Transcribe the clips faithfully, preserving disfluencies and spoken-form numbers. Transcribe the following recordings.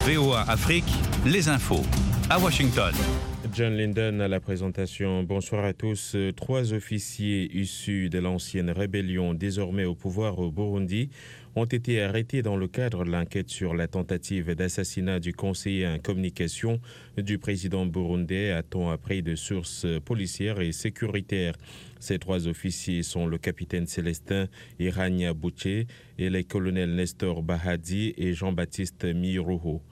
V O A Afrique, les infos, à Washington. John Linden à la présentation. Bonsoir à tous. Trois officiers issus de l'ancienne rébellion, désormais au pouvoir au Burundi, ont été arrêtés dans le cadre de l'enquête sur la tentative d'assassinat du conseiller en communication du président burundais, a-t-on appris de sources policières et sécuritaires. Ces trois officiers sont le capitaine Célestin Irania Bouché et les colonels Nestor Bahadi et Jean-Baptiste Miruho.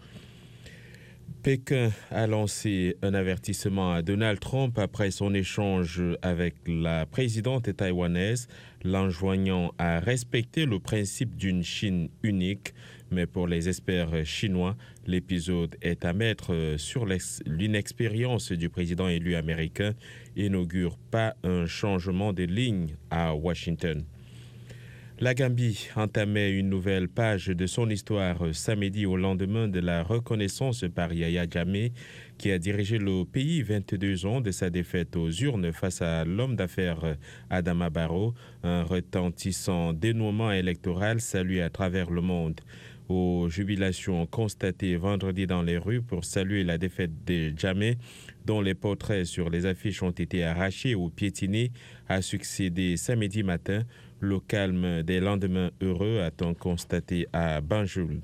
Pékin a lancé un avertissement à Donald Trump après son échange avec la présidente taïwanaise, l'enjoignant à respecter le principe d'une Chine unique. Mais pour les experts chinois, l'épisode est à mettre sur l'inexpérience du président élu américain et n'augure pas un changement de ligne à Washington. La Gambie entamait une nouvelle page de son histoire samedi au lendemain de la reconnaissance par Yaya Jammeh, qui a dirigé le pays vingt-deux ans de sa défaite aux urnes face à l'homme d'affaires Adama Barrow, un retentissant dénouement électoral salué à travers le monde. Aux jubilations constatées vendredi dans les rues pour saluer la défaite de Jammeh, dont les portraits sur les affiches ont été arrachés ou piétinés, a succédé samedi matin le calme des lendemains heureux, a-t-on constaté à Banjul.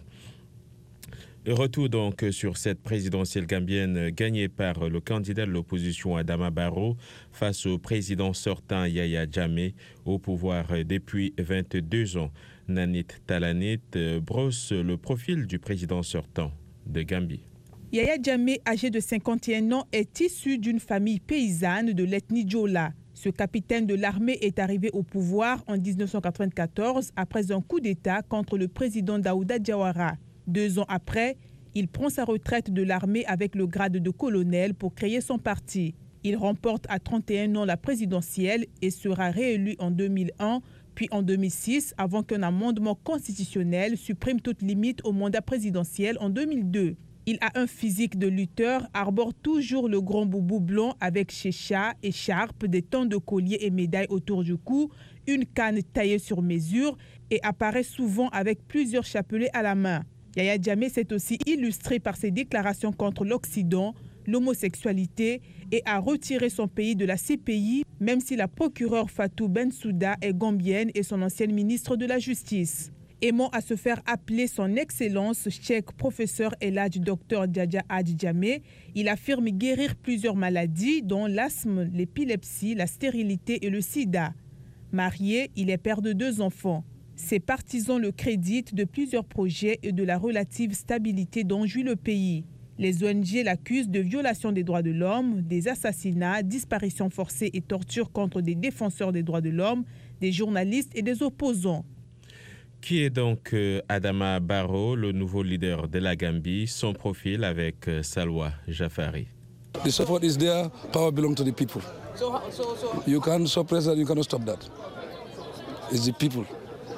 Retour donc sur cette présidentielle gambienne gagnée par le candidat de l'opposition Adama Barrow face au président sortant Yaya Jammeh au pouvoir depuis vingt-deux ans. Nanit Talanit brosse le profil du président sortant de Gambie. Yaya Jammeh, âgé de cinquante et un ans, est issu d'une famille paysanne de l'ethnie Djola. Ce capitaine de l'armée est arrivé au pouvoir en dix-neuf cent quatre-vingt-quatorze après un coup d'État contre le président Daouda Diawara. Deux ans après, il prend sa retraite de l'armée avec le grade de colonel pour créer son parti. Il remporte à trente et un ans la présidentielle et sera réélu en deux mille un, puis en deux mille six, avant qu'un amendement constitutionnel supprime toute limite au mandat présidentiel en deux mille deux. Il a un physique de lutteur, arbore toujours le grand boubou blanc avec chécha, écharpe, des tons de colliers et médailles autour du cou, une canne taillée sur mesure et apparaît souvent avec plusieurs chapelets à la main. Yaya Jammeh s'est aussi illustré par ses déclarations contre l'Occident, l'homosexualité et a retiré son pays de la C P I, même si la procureure Fatou Bensouda est gambienne et son ancienne ministre de la Justice. Aimant à se faire appeler son excellence Cheikh professeur Eladj Docteur Djadja Hadj Jammeh, il affirme guérir plusieurs maladies dont l'asthme, l'épilepsie, la stérilité et le sida. Marié, il est père de deux enfants. Ses partisans le créditent de plusieurs projets et de la relative stabilité dont jouit le pays. Les O N G l'accusent de violation des droits de l'homme, des assassinats, disparitions forcées et tortures contre des défenseurs des droits de l'homme, des journalistes et des opposants. Qui est donc Adama Barrow, le nouveau leader de la Gambie? Son profil avec Salwa Jafari. The support is there, power belongs to the people. So, so, so. You can't suppress that, you cannot stop that. It's the people.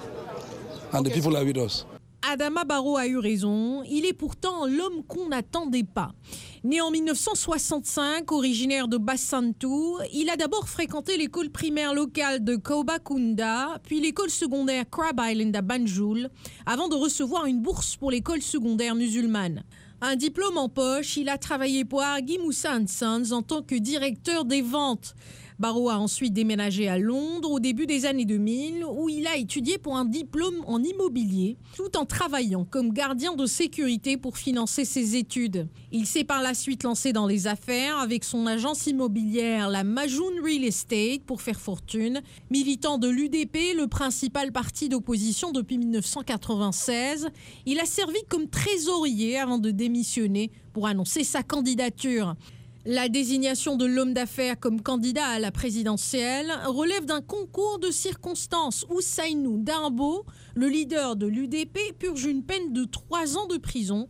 And the people are with us. Adama Barrow a eu raison, il est pourtant l'homme qu'on n'attendait pas. Né en mille neuf cent soixante-cinq, originaire de Bassantou, il a d'abord fréquenté l'école primaire locale de Kaubakunda, puis l'école secondaire Crab Island à Banjul, avant de recevoir une bourse pour l'école secondaire musulmane. Un diplôme en poche, il a travaillé pour Argy Moussa and Sons en tant que directeur des ventes. Barrow a ensuite déménagé à Londres au début des années deux mille, où il a étudié pour un diplôme en immobilier, tout en travaillant comme gardien de sécurité pour financer ses études. Il s'est par la suite lancé dans les affaires avec son agence immobilière, la Majoun Real Estate, pour faire fortune. Militant de l'U D P, le principal parti d'opposition depuis mille neuf cent quatre-vingt-seize, il a servi comme trésorier avant de démissionner pour annoncer sa candidature. La désignation de l'homme d'affaires comme candidat à la présidentielle relève d'un concours de circonstances où Sainou Darbo, le leader de l'U D P, purge une peine de trois ans de prison.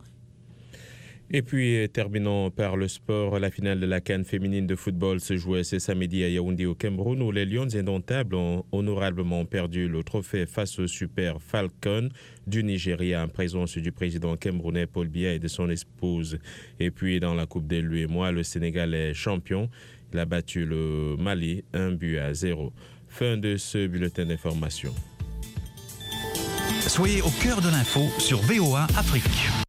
Et puis, terminons par le sport. La finale de la CAN féminine de football se jouait ce samedi à Yaoundé au Cameroun, où les Lions indomptables ont honorablement perdu le trophée face au Super Falcon du Nigeria en présence du président camerounais Paul Biya et de son épouse. Et puis, dans la Coupe des Luémois, le Sénégal est champion. Il a battu le Mali un but à zéro. Fin de ce bulletin d'information. Soyez au cœur de l'info sur V O A Afrique.